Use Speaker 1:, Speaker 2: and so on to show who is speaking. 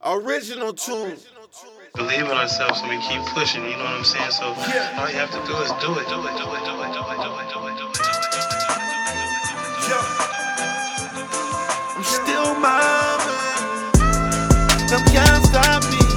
Speaker 1: Original tune.
Speaker 2: Believe in ourselves and we keep pushing, you know what I'm saying? So all you have to do is do it, do it, do it, do it, do it, do it, do it, do it.
Speaker 1: I'm still mobbing. Them can't stop me.